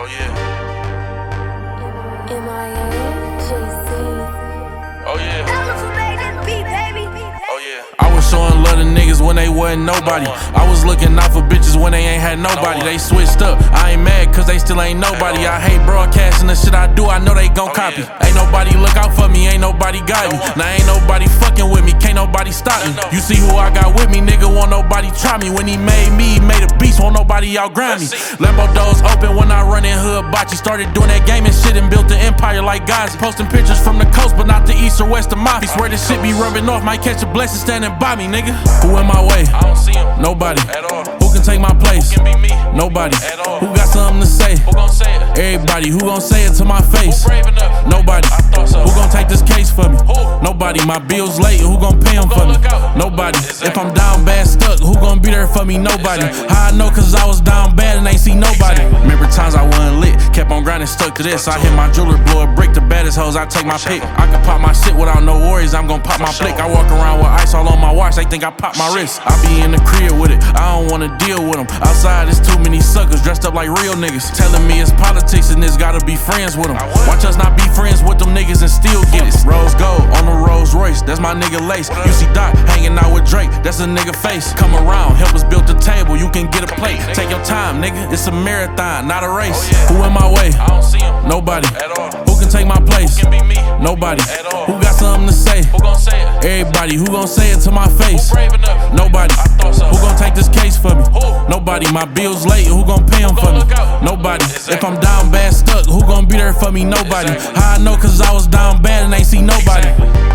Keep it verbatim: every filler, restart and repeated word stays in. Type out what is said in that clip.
yeah. M I A, Jay-Z. Oh yeah. Elephant beat, baby. Oh yeah. I was showing love to niggas when they wasn't nobody. I was looking out for bitches when they ain't had nobody. They switched up. I ain't mad cause they still ain't nobody. I hate broadcasting the shit I do. I know they gon' copy. Ain't nobody look out for me. Ain't nobody got me. Now ain't nobody fucking with me. Can't nobody stop me. You see who I got with me, nigga. Won't nobody try me. When he made me, he made a beast. Won't nobody outgrind me. Lambo doors open when I run in hood bocce. Started doing that gaming shit and built an empire like Gazi. Posting pictures from the coast, but not the east or west of Mafia. Swear this shit be rubbing off. Might catch a blessing standing by me, nigga. Who in my way? I don't see him. Nobody. At all. Who can take my place? Who can be me? Nobody. At all. Who got something to say? Who gon' say it? Everybody. Who gon' say it to my face? Who brave enough? Nobody. I thought so. Who gon' take this case for me? Who? Nobody. My bills late. Who gon' pay them for me? Nobody. Exactly. If I'm down bad stuck, who gon' be there for me? Nobody. Exactly. How I know? Cause I was down bad and ain't see nobody. Exactly. Remember times I wasn't lit, kept on grinding, stuck to this. I hit my jeweler, blow a brick, the baddest hoes, I take my pick. I can pop my shit without no worries, I'm gon' pop my flick. I walk around with ice all on my watch, they think I pop my wrist. I be in the crib with it, I don't wanna deal with them. Outside there's too many suckers dressed up like real niggas, telling me it's politics and this gotta be friends with them. Watch us not be friends with them niggas and still get it. Rose gold on the Rolls Royce, that's my nigga Lace. You see Doc hanging out with Drake, that's a nigga face. Come around, help us build the table, you can get a plate. Take your time, nigga, it's a marathon, not a race. Who in my way? I don't see him. Nobody. At all. Who can take my place? Who can be me? Nobody. At all. Who got something to say? Who gon' say it? Everybody. Who gon' say it to my face? Who brave enough? Nobody. I thought so. Who gon' take this case for me? Who? Nobody. My bills late. Who gon' pay them for me? Nobody. Exactly. If I'm down bad stuck, who gon' be there for me? Nobody. Exactly. How I know? Cause I was down bad and ain't see nobody. Exactly.